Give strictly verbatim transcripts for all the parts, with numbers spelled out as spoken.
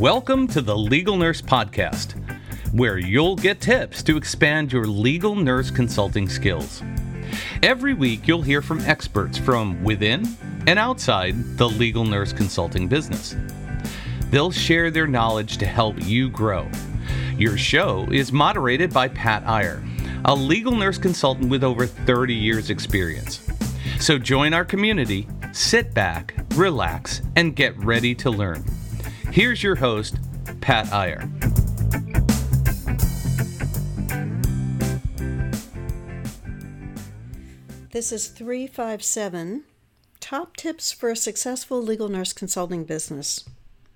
Welcome to the Legal Nurse Podcast, where you'll get tips to expand your legal nurse consulting skills. Every week, you'll hear from experts from within and outside the legal nurse consulting business. They'll share their knowledge to help you grow. Your show is moderated by Pat Iyer, a legal nurse consultant with over thirty years experience. So join our community, sit back, relax, and get ready to learn. Here's your host, Pat Iyer. This is three five seven, Top Tips for a Successful Legal Nurse Consulting Business.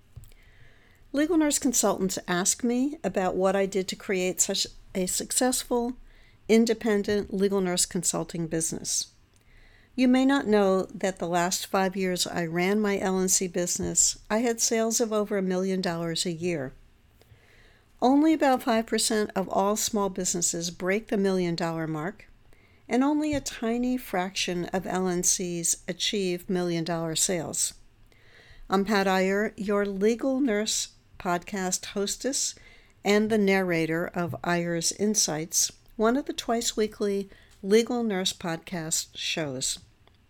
Legal nurse consultants ask me about what I did to create such a successful, independent legal nurse consulting business. You may not know that the last five years I ran my L N C business, I had sales of over a million dollars a year. Only about five percent of all small businesses break the million dollar mark, and only a tiny fraction of L N Cs achieve million dollar sales. I'm Pat Iyer, your legal nurse podcast hostess and the narrator of Iyer's Insights, one of the twice weekly legal nurse podcast shows.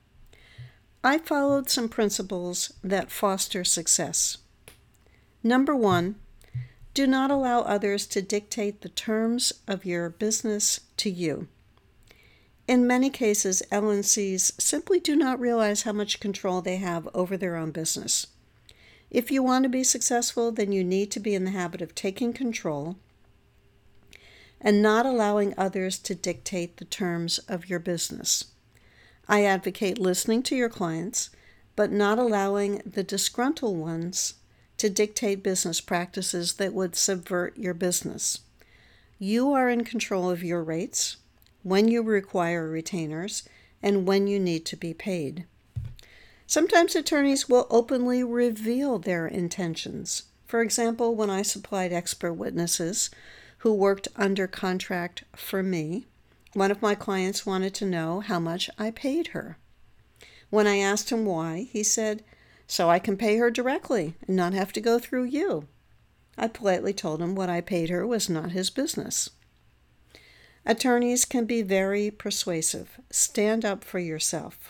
I followed some principles that foster success. Number one, do not allow others to dictate the terms of your business to you. In many cases, L N Cs simply do not realize how much control they have over their own business. If you want to be successful, then you need to be in the habit of taking control and not allowing others to dictate the terms of your business. I advocate listening to your clients, but not allowing the disgruntled ones to dictate business practices that would subvert your business. You are in control of your rates, when you require retainers, and when you need to be paid. Sometimes attorneys will openly reveal their intentions. For example, when I supplied expert witnesses who worked under contract for me, one of my clients wanted to know how much I paid her. When I asked him why, he said, "So I can pay her directly and not have to go through you." I politely told him what I paid her was not his business. Attorneys can be very persuasive. Stand up for yourself.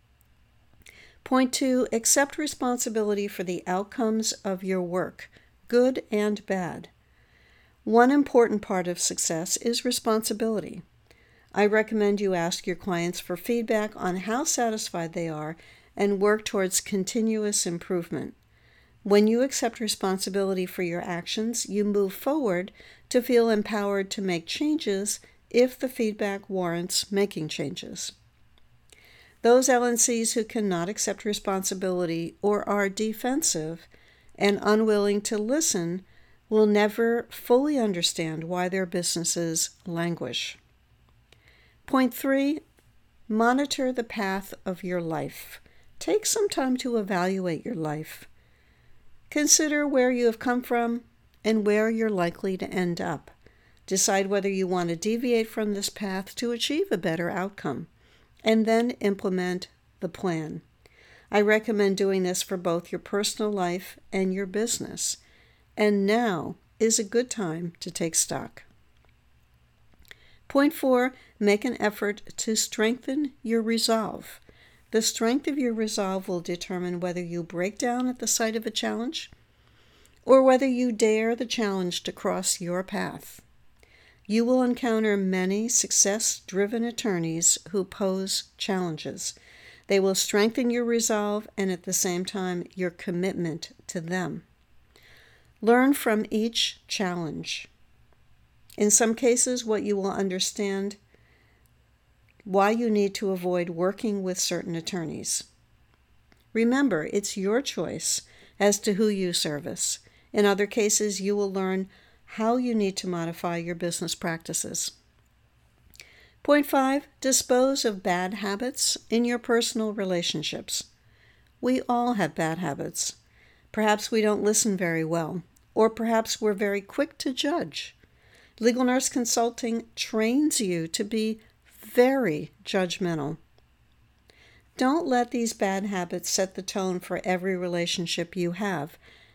Point two, accept responsibility for the outcomes of your work, good and bad. One important part of success is responsibility. I recommend you ask your clients for feedback on how satisfied they are and work towards continuous improvement. When you accept responsibility for your actions, you move forward to feel empowered to make changes if the feedback warrants making changes. Those L N Cs who cannot accept responsibility or are defensive and unwilling to listen will never fully understand why their businesses languish. Point three, monitor the path of your life. Take some time to evaluate your life. Consider where you have come from and where you're likely to end up. Decide whether you want to deviate from this path to achieve a better outcome, and then implement the plan. I recommend doing this for both your personal life and your business. And now is a good time to take stock. Point four, make an effort to strengthen your resolve. The strength of your resolve will determine whether you break down at the sight of a challenge or whether you dare the challenge to cross your path. You will encounter many success-driven attorneys who pose challenges. They will strengthen your resolve and at the same time your commitment to them. Learn from each challenge. In some cases, what you will understand why you need to avoid working with certain attorneys. Remember, it's your choice as to who you service. In other cases, you will learn how you need to modify your business practices. Point five, dispose of bad habits in your personal relationships. We all have bad habits. Perhaps we don't listen very well, or perhaps we're very quick to judge. Legal nurse consulting trains you to be very judgmental. Don't let these bad habits set the tone for every relationship you have,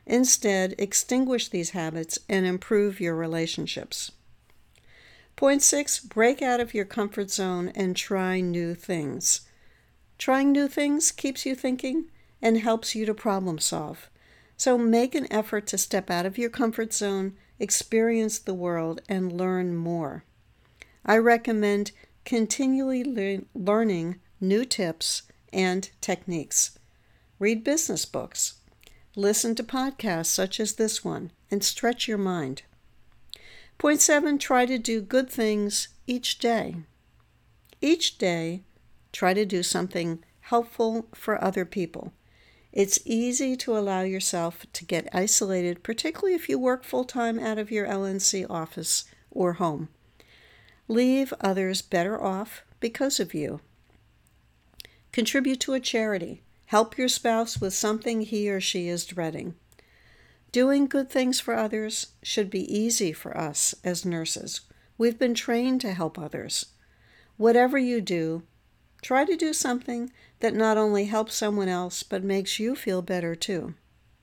Instead, extinguish these habits and improve your relationships. Point six, break out of your comfort zone and try new things. Trying new things keeps you thinking and helps you to problem solve. So make an effort to step out of your comfort zone, experience the world, and learn more. I recommend continually le- learning new tips and techniques. Read business books. Listen to podcasts such as this one and stretch your mind. Point seven, try to do good things each day. Each day, try to do something helpful for other people. It's easy to allow yourself to get isolated, particularly if you work full-time out of your L N C office or home. Leave others better off because of you. Contribute to a charity. Help your spouse with something he or she is dreading. Doing good things for others should be easy for us as nurses. We've been trained to help others. Whatever you do, try to do something that not only helps someone else, but makes you feel better too.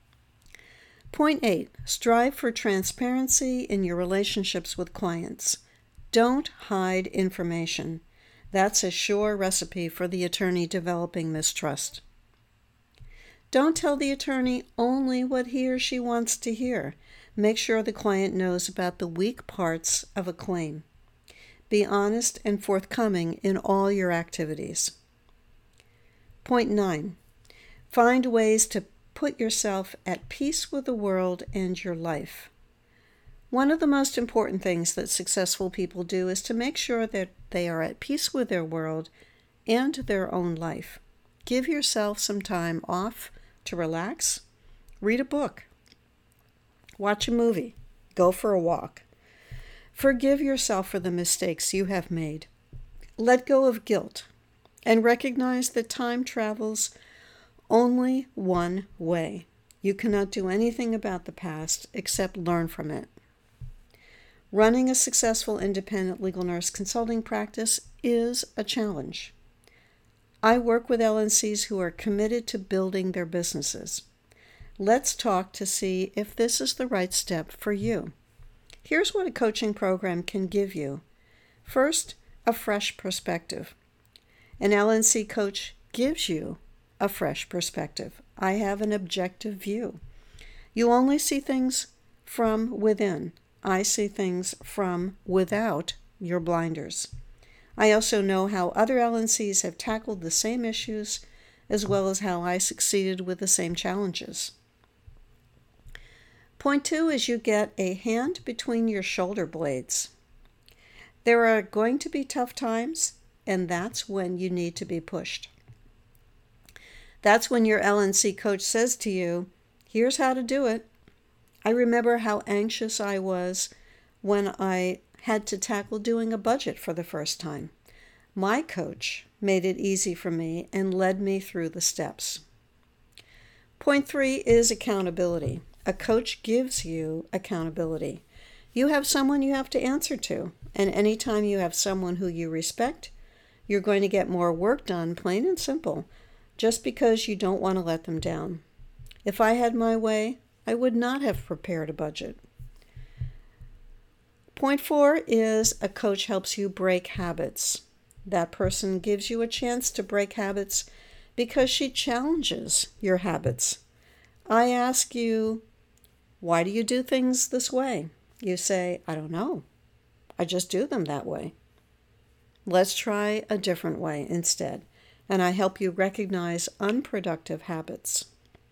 Point eight, strive for transparency in your relationships with clients. Don't hide information. That's a sure recipe for the attorney developing mistrust. Don't tell the attorney only what he or she wants to hear. Make sure the client knows about the weak parts of a claim. Be honest and forthcoming in all your activities. Point nine, find ways to put yourself at peace with the world and your life. One of the most important things that successful people do is to make sure that they are at peace with their world and their own life. Give yourself some time off to relax, read a book, watch a movie, go for a walk. Forgive yourself for the mistakes you have made. Let go of guilt and recognize that time travels only one way. You cannot do anything about the past except learn from it. Running a successful independent legal nurse consulting practice is a challenge. I work with L N Cs who are committed to building their businesses. Let's talk to see if this is the right step for you. Here's what a coaching program can give you. First, a fresh perspective. An L N C coach gives you a fresh perspective. I have an objective view. You only see things from within. I see things from without your blinders. I also know how other L N Cs have tackled the same issues, as well as how I succeeded with the same challenges. Point two is you get a hand between your shoulder blades. There are going to be tough times, and that's when you need to be pushed. That's when your L N C coach says to you, here's how to do it. I remember how anxious I was when I had to tackle doing a budget for the first time. My coach made it easy for me and led me through the steps. Point three is accountability. A coach gives you accountability. You have someone you have to answer to, and anytime you have someone who you respect, you're going to get more work done, plain and simple, just because you don't want to let them down. If I had my way, I would not have prepared a budget. Point four is a coach helps you break habits. That person gives you a chance to break habits because she challenges your habits. I ask you, why do you do things this way? You say, I don't know. I just do them that way. Let's try a different way instead. And I help you recognize unproductive habits.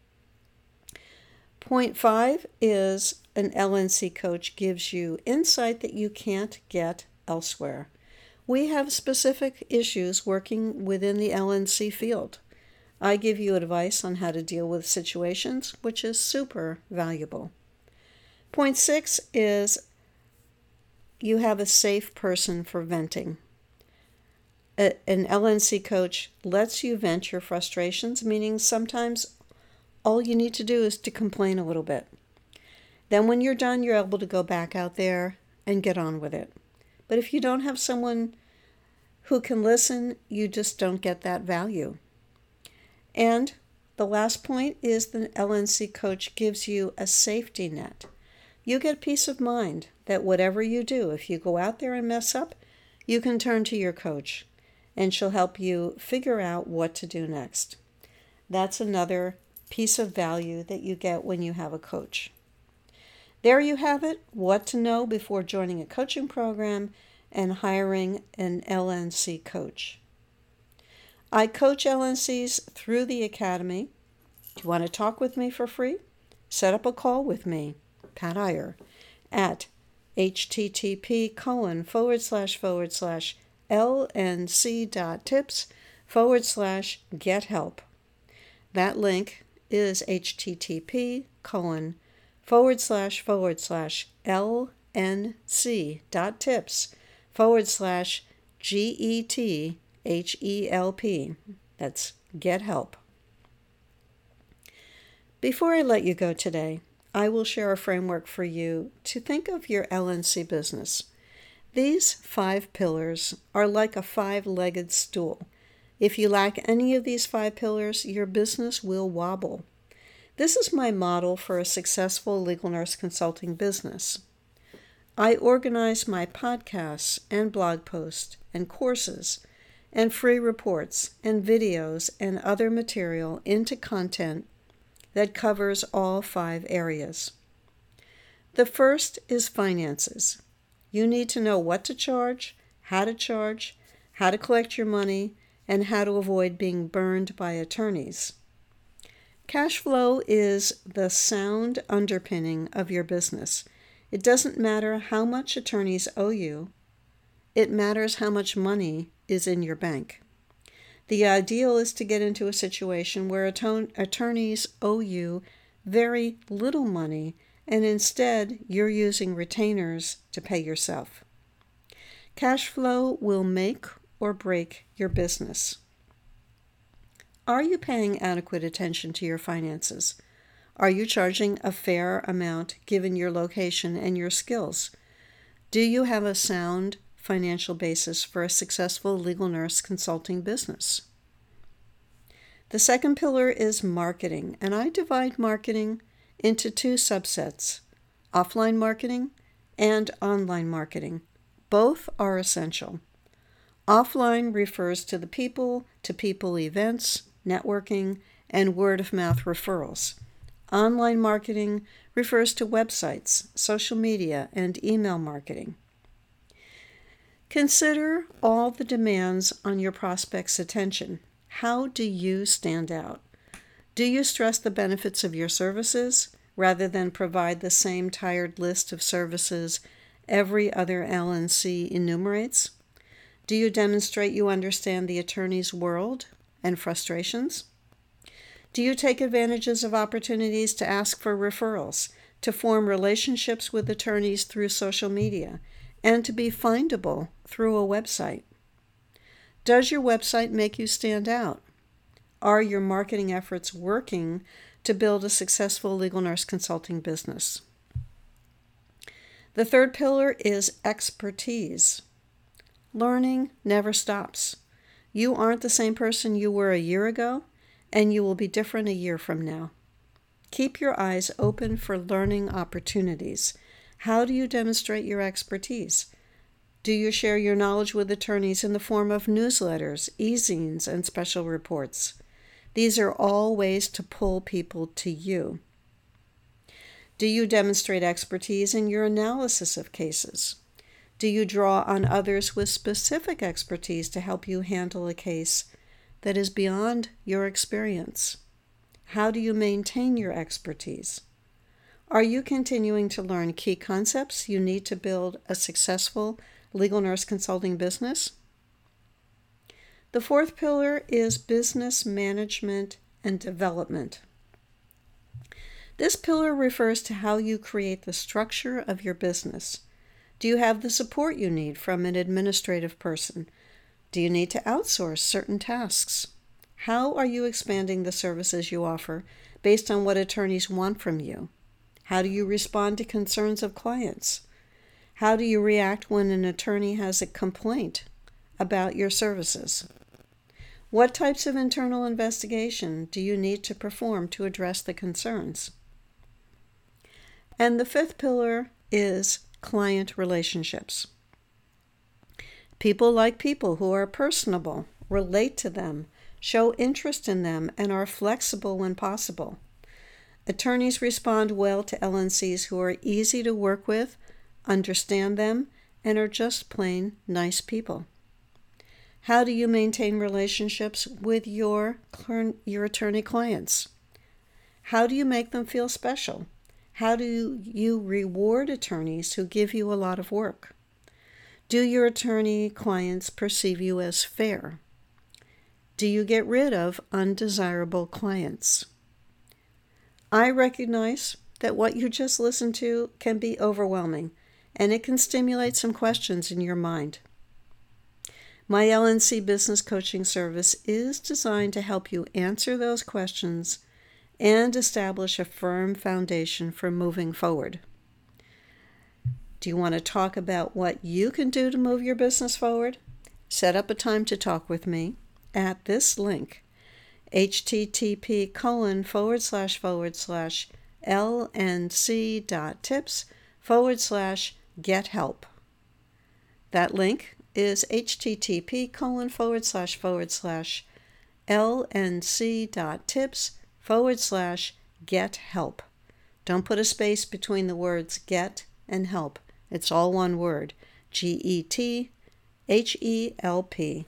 Point five is an L N C coach gives you insight that you can't get elsewhere. We have specific issues working within the L N C field. I give you advice on how to deal with situations, which is super valuable. Point six is you have a safe person for venting. A, an L N C coach lets you vent your frustrations, meaning sometimes all you need to do is to complain a little bit. Then when you're done, you're able to go back out there and get on with it. But if you don't have someone who can listen, you just don't get that value. And The last point is the L N C coach gives you a safety net. You get peace of mind that whatever you do, if you go out there and mess up, you can turn to your coach and she'll help you figure out what to do next. That's another piece of value that you get when you have a coach. There you have it, what to know before joining a coaching program and hiring an L N C coach. I coach L N Cs through the Academy. Do you want to talk with me for free? Set up a call with me, Pat Iyer, at http colon forward slash forward slash lnc dot tips forward slash get help. That link is http colon forward slash forward slash lnc dot tips forward slash G E T H E L P. That's get help. Before I let you go today, I will share a framework for you to think of your L N C business. These five pillars are like a five-legged stool. If you lack any of these five pillars, your business will wobble. This is my model for a successful legal nurse consulting business. I organize my podcasts and blog posts and courses and free reports and videos and other material into content that covers all five areas. The first is finances. You need to know what to charge, how to charge, how to collect your money, and how to avoid being burned by attorneys. Cash flow is the sound underpinning of your business. It doesn't matter how much attorneys owe you. It matters how much money is in your bank. The ideal is to get into a situation where aton- attorneys owe you very little money, and instead you're using retainers to pay yourself. Cash flow will make or break your business. Are you paying adequate attention to your finances? Are you charging a fair amount given your location and your skills? Do you have a sound financial basis for a successful legal nurse consulting business? The second pillar is marketing, and I divide marketing into two subsets, offline marketing and online marketing. Both are essential. Offline refers to the people-to-people events, networking, and word-of-mouth referrals. Online marketing refers to websites, social media, and email marketing. Consider all the demands on your prospect's attention. How do you stand out? Do you stress the benefits of your services rather than provide the same tired list of services every other L N C enumerates? Do you demonstrate you understand the attorney's world and frustrations? Do you take advantages of opportunities to ask for referrals, to form relationships with attorneys through social media, and to be findable through a website? Does your website make you stand out? Are your marketing efforts working to build a successful legal nurse consulting business? The third pillar is expertise. Learning never stops. You aren't the same person you were a year ago, and you will be different a year from now. Keep your eyes open for learning opportunities. How do you demonstrate your expertise? Do you share your knowledge with attorneys in the form of newsletters, e-zines, and special reports? These are all ways to pull people to you. Do you demonstrate expertise in your analysis of cases? Do you draw on others with specific expertise to help you handle a case that is beyond your experience? How do you maintain your expertise? Are you continuing to learn key concepts you need to build a successful legal nurse consulting business? The fourth pillar is business management and development. This pillar refers to how you create the structure of your business. Do you have the support you need from an administrative person? Do you need to outsource certain tasks? How are you expanding the services you offer based on what attorneys want from you? How do you respond to concerns of clients? How do you react when an attorney has a complaint about your services? What types of internal investigation do you need to perform to address the concerns? And the fifth pillar is client relationships. People like people who are personable, relate to them, show interest in them, and are flexible when possible. Attorneys respond well to L N Cs who are easy to work with, understand them, and are just plain nice people. How do you maintain relationships with your, your attorney clients? How do you make them feel special? How do you reward attorneys who give you a lot of work? Do your attorney clients perceive you as fair? Do you get rid of undesirable clients? I recognize that what you just listened to can be overwhelming, and it can stimulate some questions in your mind. My L N C business coaching service is designed to help you answer those questions and establish a firm foundation for moving forward. Do you want to talk about what you can do to move your business forward? Set up a time to talk with me at this link, http colon forward slash forward slash lnc.tips forward slash get help. That link is http colon forward slash forward slash lnc.tips forward slash get help. Don't put a space between the words get and help. It's all one word, G E T H E L P.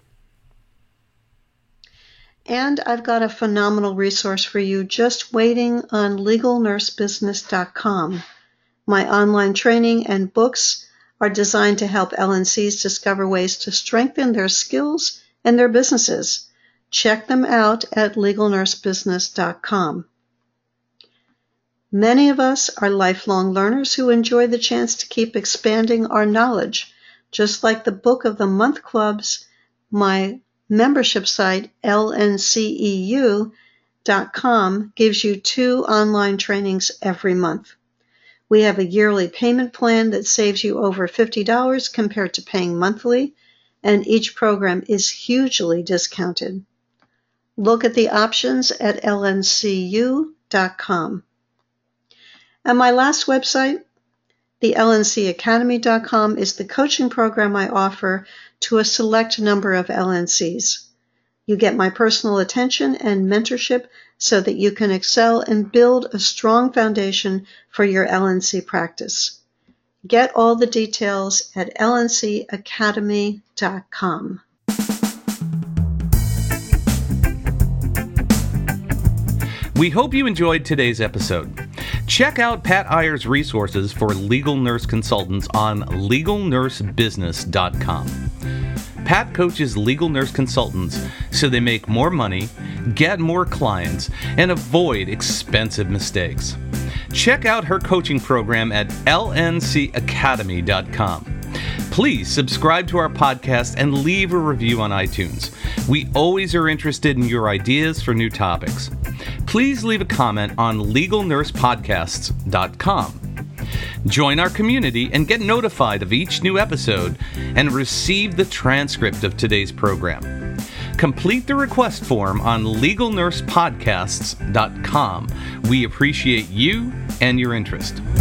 And I've got a phenomenal resource for you just waiting on legal nurse business dot com. My online training and books are designed to help L N Cs discover ways to strengthen their skills and their businesses. Check them out at legal nurse business dot com. Many of us are lifelong learners who enjoy the chance to keep expanding our knowledge. Just like the Book of the Month clubs, my membership site, L N C E U dot com, gives you two online trainings every month. We have a yearly payment plan that saves you over fifty dollars compared to paying monthly, and each program is hugely discounted. Look at the options at L N C U dot com. And my last website, the L N C Academy dot com, is the coaching program I offer to a select number of L N Cs. You get my personal attention and mentorship so that you can excel and build a strong foundation for your L N C practice. Get all the details at L N C Academy dot com. We hope you enjoyed today's episode. Check out Pat Iyer's resources for legal nurse consultants on legal nurse business dot com. Pat coaches legal nurse consultants so they make more money, get more clients, and avoid expensive mistakes. Check out her coaching program at L N C Academy dot com. Please subscribe to our podcast and leave a review on iTunes. We always are interested in your ideas for new topics. Please leave a comment on legal nurse podcasts dot com. Join our community and get notified of each new episode and receive the transcript of today's program. Complete the request form on legal nurse podcasts dot com. We appreciate you and your interest.